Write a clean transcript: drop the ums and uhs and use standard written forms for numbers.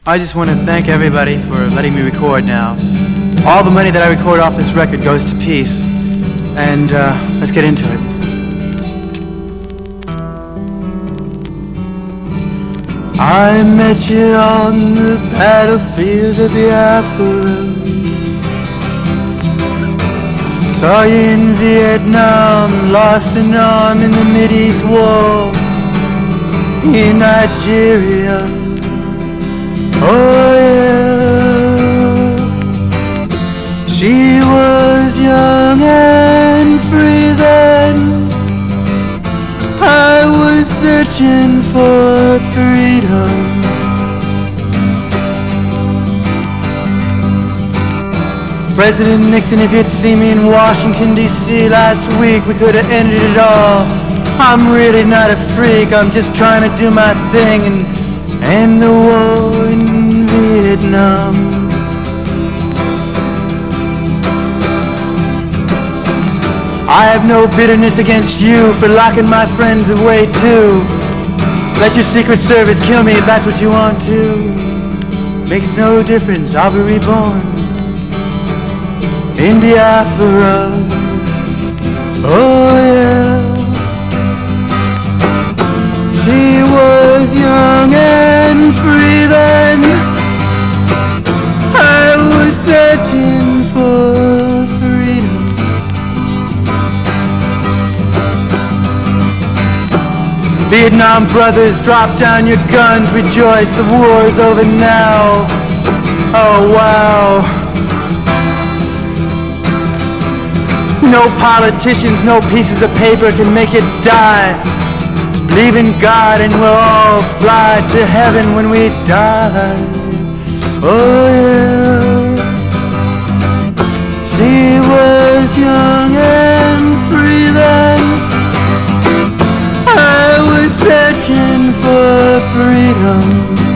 I just want to thank everybody for letting me record now. All the money that I record off this record goes to peace. And let's get into it. I met you on the battlefields of Biafra. Saw you in Vietnam, lost an arm in the Mideast War. In Nigeria, oh yeah. She was young and free then. I was searching for freedom. President Nixon, if you'd seen me in Washington, D.C. last week, we could have ended it all. I'm really not a freak, I'm just trying to do my thing and end the war in Vietnam. I have no bitterness against you for locking my friends away too. Let your Secret Service kill me if that's what you want to. Makes no difference, I'll be reborn in Biafra. Oh yeah. She was young and free then. I was searching for freedom. Vietnam brothers, drop down your guns, rejoice, the war's over now. Oh wow. No politicians, no pieces of paper can make it die. Believe in God and we'll all fly to heaven when we die. Oh yeah. She was young and free then. I was searching for freedom.